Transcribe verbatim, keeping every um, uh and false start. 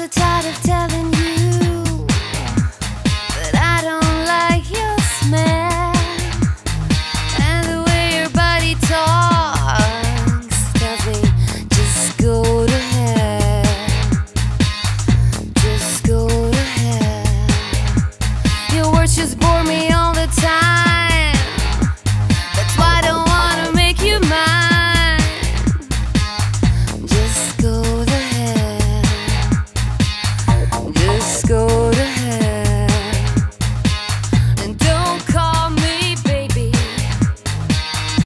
so tired of telling you that I don't like your smell, and the way your body talks tells me just go to hell, just go to hell. Your words just bore me all the time.